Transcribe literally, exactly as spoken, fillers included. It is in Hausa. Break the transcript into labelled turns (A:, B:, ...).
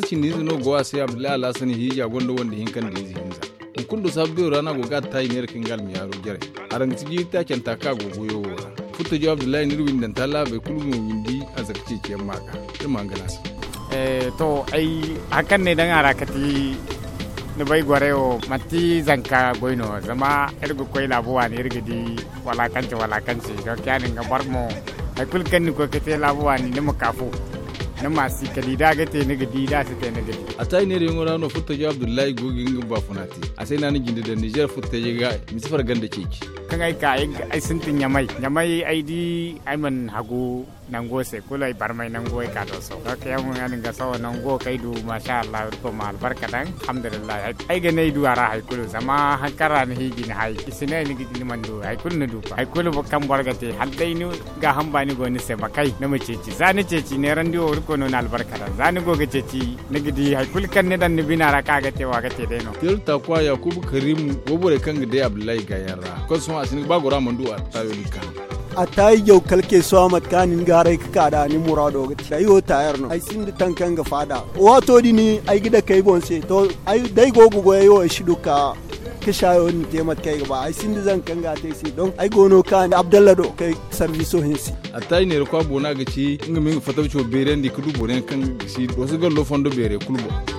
A: ci ni no go sai Abdullahi Alasani hija gondo wanda hinkan da hinza kundu sabbi rana go ga tayi ne kin gal mi yaro gere aran tigi ta kan ta ka go goyo futa jo Abdullahi ni ruwin dan talla bai kulmu windi azakci ke maka ir mangala
B: eh to ai hakan ne dan arakati ne bai gwareo mati zanka goino zama irgo koi labuwa ne irgidi wala kanci wala kanci ga kyanin ga barmo ai kulkan ni ko kete labuwa ni ne makafu na masu kalida gate ne gidi da su ta ne gidi
A: a tayi ne ringo rano futta jo Abdullahi gogin ba funati a sai na ni gindi da Niger futta je ga misfar ganda keke
B: kan ai ka ai sun tin yamai yamai ai di ai man hagu nango se kulai barmai nango ai ka do so ka ya mun ganin ga sawa nango kai du masha Allah ko mal barka dan alhamdulillah ai ga nei du ara ai kulu sama hankara ne higi ne hai isine ni gidi man du ai kulu ne du ai kulu kan bargate hal dai ni ga hamba ni go ni se bakai na mu ceci zani ceci ne ran dio ko non albarka dan zani go ga ceci ne gidi ai kul kan ne dan ni binara ka ga tewa ga te dai no
A: tirta kwa Yakubu Karim gobore kan ga dai Abdullahi ga yarra ko so asini ba gora mandu a tayo dika
C: a tayi yau kalke so amat kanin garai ka da ni murado ga tayi o tayar no ai sin da tankan ga fada wato di ni ai gida kai bonse to ai dai gogo go yo shi duka ka shayo ni temat kai ba ai sin da zan kan ga tai si don ai gono kan Abdullahi do kai service hinsi
A: a tayi ne ko bona ga ci inga min fatawcho beren di kudu boren kan si wasu gallo fondo bere kulbo